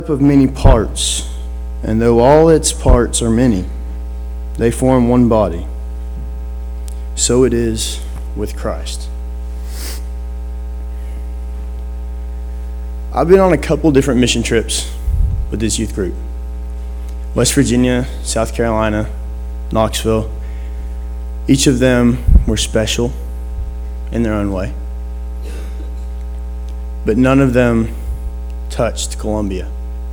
Of many parts, and though all its parts are many, they form one body. So it is with Christ. I've been on a couple different mission trips with this youth group. West Virginia, South Carolina, Knoxville. Each of them were special in their own way. But none of them touched Columbia.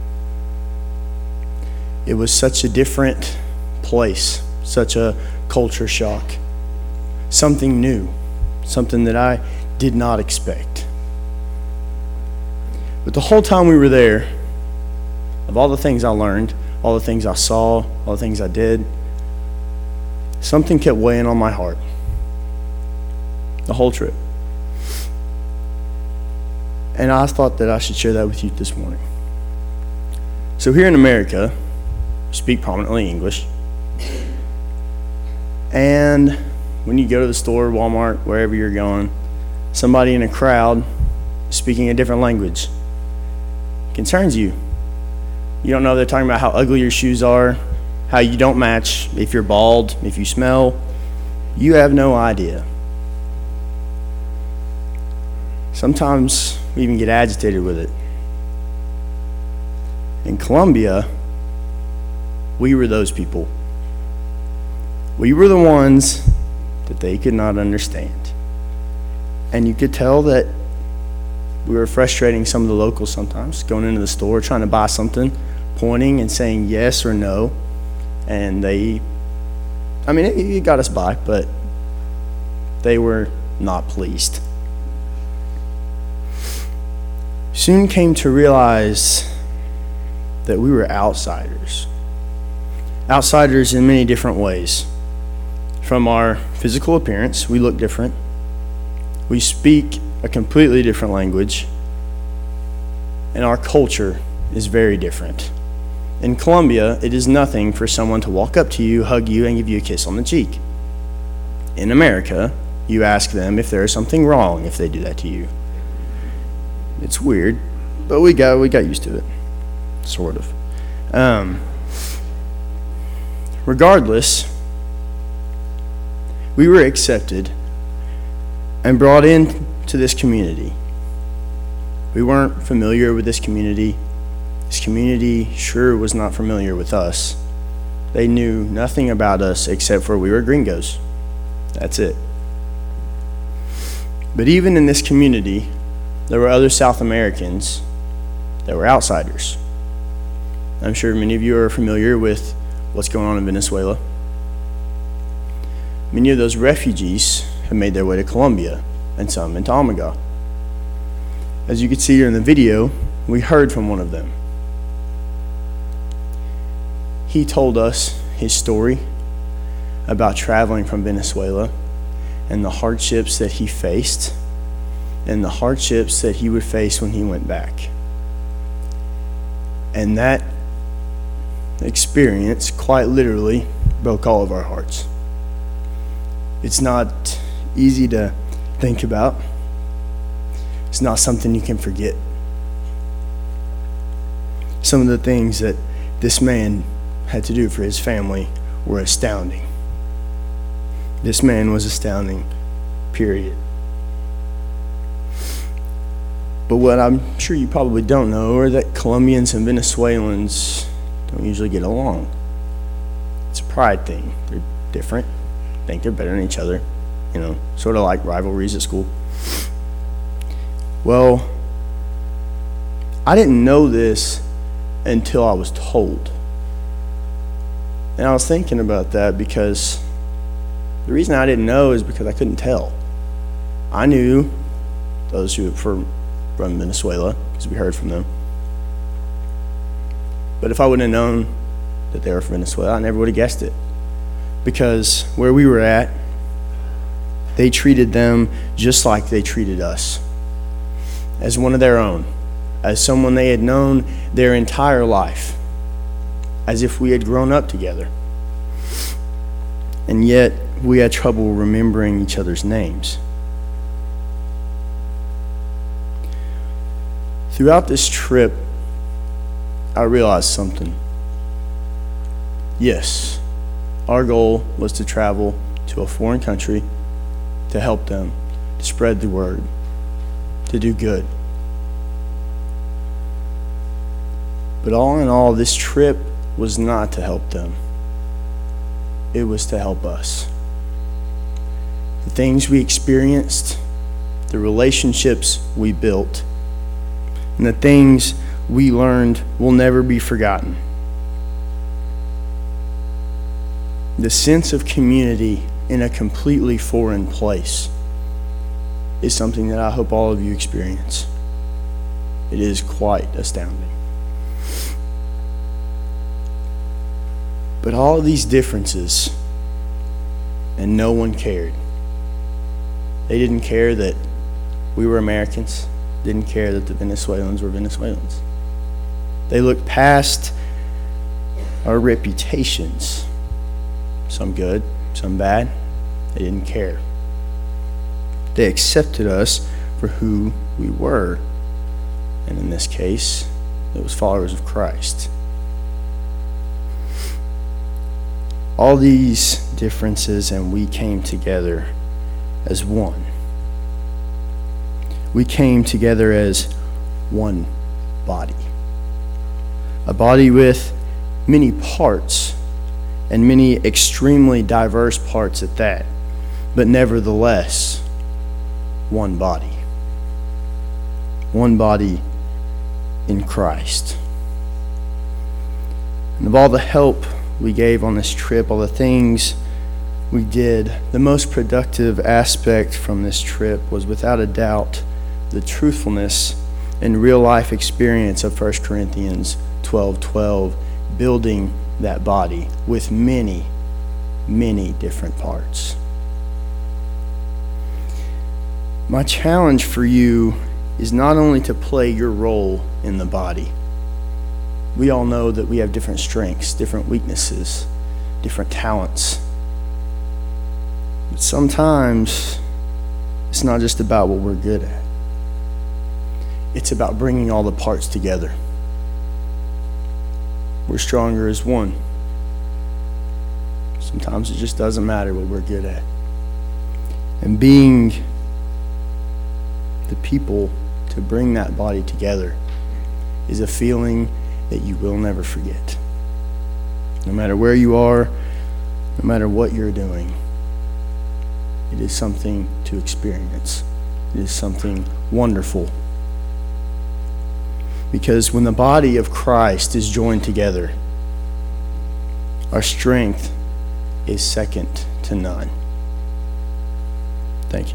It was such a different place, such a culture shock, something new, something that I did not expect. But the whole time we were there, of all the things I learned, all the things I saw, all the things I did, something kept weighing on my heart the whole trip. And I thought that I should share that with you this morning. So here in America, we speak prominently English. And when you go to the store, Walmart, wherever you're going, somebody in a crowd speaking a different language concerns you. You don't know if they're talking about how ugly your shoes are, how you don't match, if you're bald, if you smell. You have no idea. Sometimes we even get agitated with it. In Columbia, we were those people. We were the ones that they could not understand. And you could tell that we were frustrating some of the locals sometimes, going into the store, trying to buy something, pointing and saying yes or no. And it got us by, but they were not pleased. Soon came to realize that we were outsiders. Outsiders in many different ways. From our physical appearance, we look different. We speak a completely different language. And our culture is very different. In Columbia, it is nothing for someone to walk up to you, hug you, and give you a kiss on the cheek. In America, you ask them if there is something wrong if they do that to you. It's weird, but we got used to it, sort of. Regardless, we were accepted and brought into this community. We weren't familiar with this community. This community sure was not familiar with us. They knew nothing about us except for we were gringos. That's it. But even in this community, there were other South Americans that were outsiders. I'm sure many of you are familiar with what's going on in Venezuela. Many of those refugees have made their way to Colombia, and some into Omega. As you can see here in the video, we heard from one of them. He told us his story about traveling from Venezuela and the hardships that he faced and the hardships that he would face when he went back. And that experience quite literally broke all of our hearts. It's not easy to think about. It's not something you can forget. Some of the things that this man had to do for his family were astounding. This man was astounding, period. But what I'm sure you probably don't know are that Colombians and Venezuelans don't usually get along. It's a pride thing. They're different. Think they're better than each other. Sort of like rivalries at school. Well, I didn't know this until I was told. And I was thinking about that because the reason I didn't know is because I couldn't tell. I knew those who were from Venezuela because we heard from them. But if I wouldn't have known that they were from Venezuela, I never would have guessed it. Because where we were at, they treated them just like they treated us, as one of their own, as someone they had known their entire life, as if we had grown up together. And yet, we had trouble remembering each other's names. Throughout this trip, I realized something. Yes, our goal was to travel to a foreign country to help them, to spread the word, to do good. But all in all, this trip was not to help them. It was to help us. The things we experienced, the relationships we built, and the things we learned will never be forgotten. The sense of community in a completely foreign place is something that I hope all of you experience. It is quite astounding. But all of these differences, and no one cared. They didn't care that we were Americans, didn't care that the Venezuelans were Venezuelans. They looked past our reputations, some good, some bad. They didn't care. They accepted us for who we were, and in this case, it was followers of Christ. All these differences, and we came together as one. We came together as one body. A body with many parts, and many extremely diverse parts at that, but nevertheless, one body. One body in Christ. And of all the help we gave on this trip, all the things we did, the most productive aspect from this trip was without a doubt the truthfulness and real life experience of 1 Corinthians 12:12, building that body with many, many different parts. My challenge for you is not only to play your role in the body. We all know that we have different strengths, different weaknesses, different talents. But sometimes it's not just about what we're good at. It's about bringing all the parts together. We're stronger as one. Sometimes it just doesn't matter what we're good at. And being the people to bring that body together is a feeling that you will never forget. No matter where you are, no matter what you're doing, it is something to experience. It is something wonderful. Because when the body of Christ is joined together, our strength is second to none. Thank you.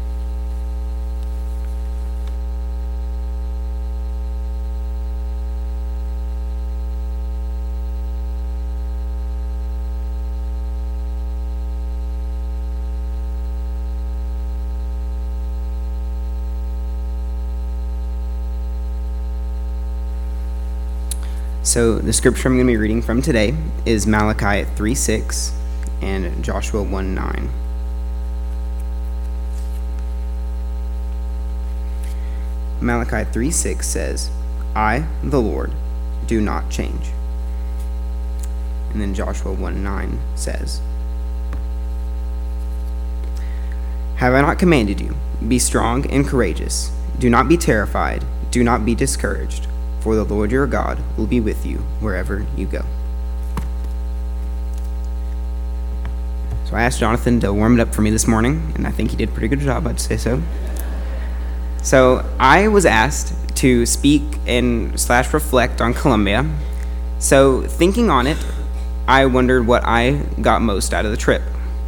So the scripture I'm going to be reading from today is Malachi 3:6 and Joshua 1:9. Malachi 3:6 says, I, the Lord, do not change. And then Joshua 1:9 says, Have I not commanded you? Be strong and courageous. Do not be terrified. Do not be discouraged. For the Lord your God will be with you wherever you go. So I asked Jonathan to warm it up for me this morning, and I think he did a pretty good job, I'd say so. So I was asked to speak and / reflect on Colombia. So thinking on it, I wondered what I got most out of the trip.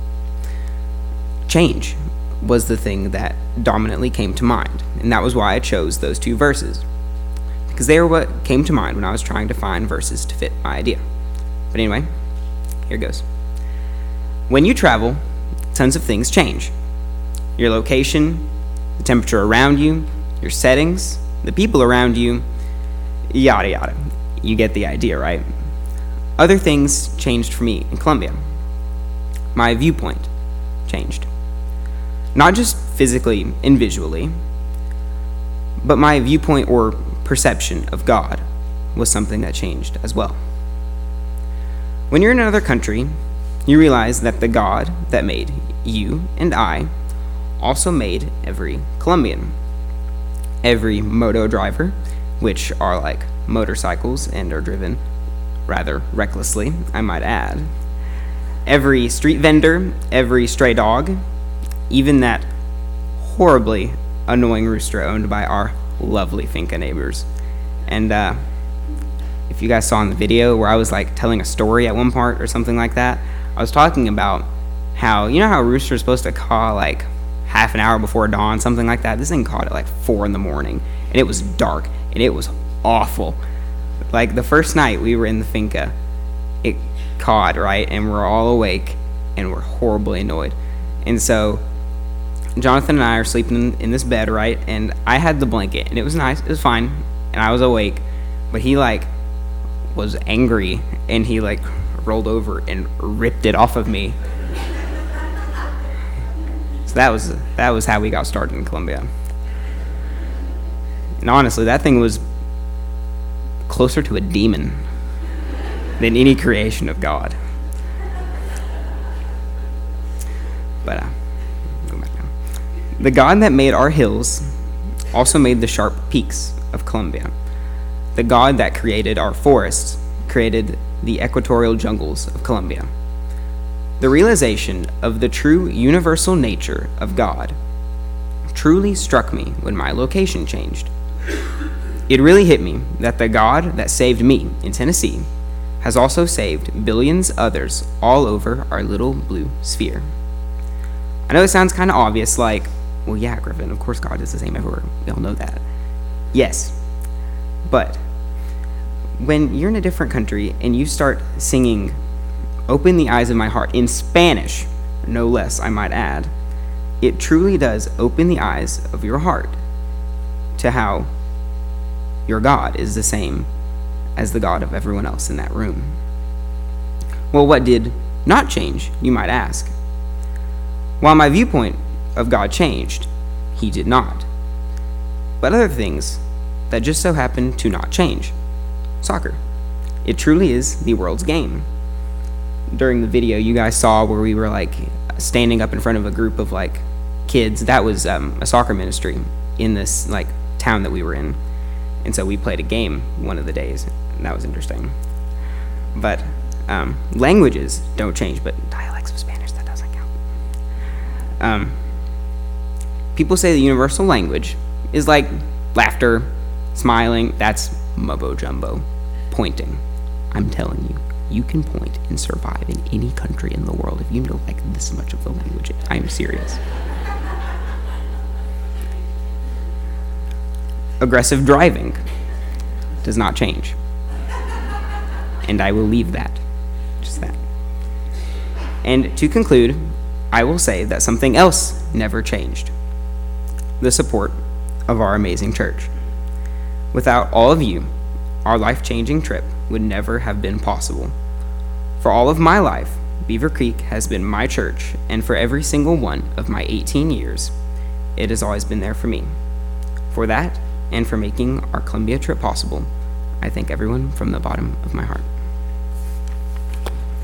Change was the thing that dominantly came to mind, and that was why I chose those two verses. Because they were what came to mind when I was trying to find verses to fit my idea. But anyway, here goes. When you travel, tons of things change. Your location, the temperature around you, your settings, the people around you, yada yada. You get the idea, right? Other things changed for me in Colombia. My viewpoint changed. Not just physically and visually, but my viewpoint or perception of God was something that changed as well. When you're in another country, you realize that the God that made you and I also made every Colombian. Every moto driver, which are like motorcycles and are driven rather recklessly, I might add. Every street vendor, every stray dog, even that horribly annoying rooster owned by our lovely Finca neighbors. And if you guys saw in the video where I was like telling a story at one part or something like that, I was talking about how, you know how a rooster is supposed to caw like half an hour before dawn, something like that? This thing cawed at like 4 a.m, and it was dark, and it was awful. Like the first night we were in the Finca, it cawed, right? And we're all awake, and we're horribly annoyed. And so Jonathan and I are sleeping in this bed, right? And I had the blanket, and it was nice, it was fine, and I was awake, but he like was angry, and he like rolled over and ripped it off of me. So that was how we got started in Colombia. And honestly, that thing was closer to a demon than any creation of God. But go back now. The God that made our hills also made the sharp peaks of Colombia. The God that created our forests created the equatorial jungles of Colombia. The realization of the true universal nature of God truly struck me when my location changed. It really hit me that the God that saved me in Tennessee has also saved billions others all over our little blue sphere. I know it sounds kind of obvious, like, well, yeah, Griffin, of course God is the same everywhere. We all know that. Yes, but when you're in a different country and you start singing "Open the Eyes of My Heart" in Spanish, no less, I might add, it truly does open the eyes of your heart to how your God is the same as the God of everyone else in that room. Well, what did not change, you might ask? While my viewpoint of God changed, he did not. But other things that just so happened to not change. Soccer. It truly is the world's game. During the video you guys saw where we were like standing up in front of a group of like kids, that was a soccer ministry in this like town that we were in. And so we played a game one of the days, and that was interesting. But languages don't change, but dialects of Spanish, that doesn't count. People say the universal language is like laughter, smiling, that's mumbo jumbo. Pointing. I'm telling you, you can point and survive in any country in the world if you know like this much of the language. I am serious. Aggressive driving does not change. And I will leave that. Just that. And to conclude, I will say that something else never changed. The support of our amazing church. Without all of you, our life-changing trip would never have been possible. For all of my life, Beaver Creek has been my church, and for every single one of my 18 years, it has always been there for me. For that, and for making our Columbia trip possible, I thank everyone from the bottom of my heart.